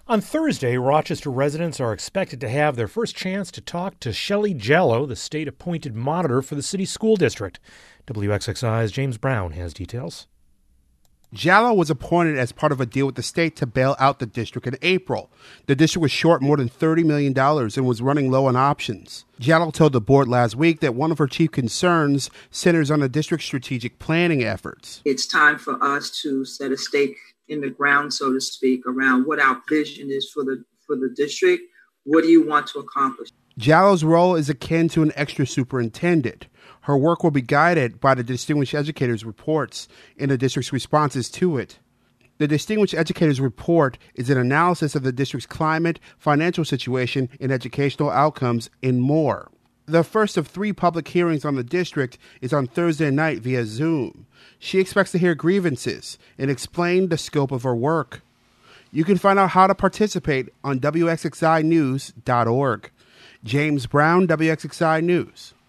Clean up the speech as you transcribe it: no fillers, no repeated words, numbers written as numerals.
On Thursday, Rochester residents are expected to have their first chance to talk to Shelley Jallow, the state-appointed monitor for the city school district. WXXI's James Brown has details. Jallow was appointed as part of a deal with the state to bail out the district in April. The district was short more than $30 million and was running low on options. Jallow told the board last week that one of her chief concerns centers on the district's strategic planning efforts. It's time for us to set a stake in the ground, so to speak, around what our vision is for the district. What do you want to accomplish? Jallow's role is akin to an extra superintendent. Her work will be guided by the Distinguished Educators Reports and the district's responses to it. The Distinguished Educators Report is an analysis of the district's climate, financial situation, and educational outcomes, and more. The first of 3 public hearings on the district is on Thursday night via Zoom. She expects to hear grievances and explain the scope of her work. You can find out how to participate on WXXInews.org. James Brown, WXXI News.